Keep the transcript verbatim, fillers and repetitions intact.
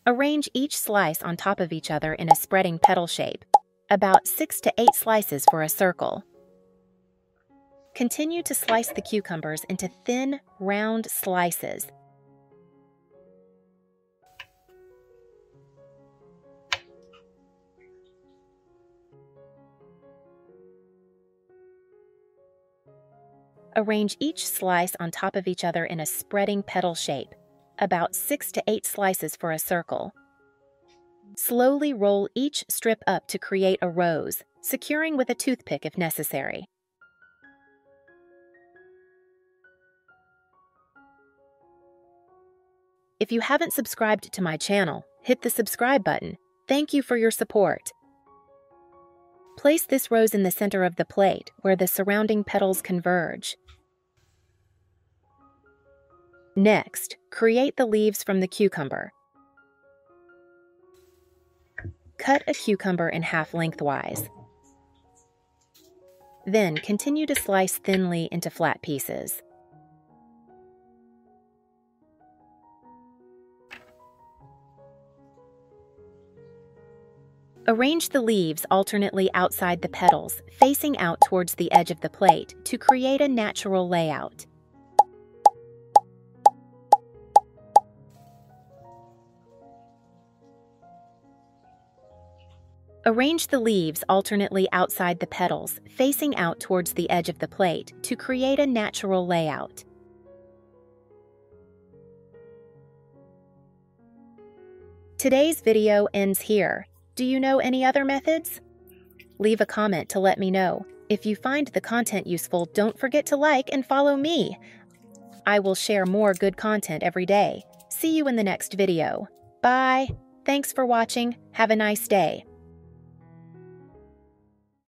Arrange each slice on top of each other in a spreading petal shape, about six to eight slices for a circle. Continue to slice the cucumbers into thin, round slices. Arrange each slice on top of each other in a spreading petal shape, about six to eight slices for a circle. Slowly roll each strip up to create a rose, securing with a toothpick if necessary. If you haven't subscribed to my channel, hit the subscribe button. Thank you for your support. Place this rose in the center of the plate where the surrounding petals converge. Next, create the leaves from the cucumber. Cut a cucumber in half lengthwise. Then continue to slice thinly into flat pieces. Arrange the leaves alternately outside the petals, facing out towards the edge of the plate to create a natural layout. Arrange the leaves alternately outside the petals, facing out towards the edge of the plate to create a natural layout. Today's video ends here. Do you know any other methods? Leave a comment to let me know. If you find the content useful, don't forget to like and follow me. I will share more good content every day. See you in the next video. Bye. Thanks for watching. Have a nice day.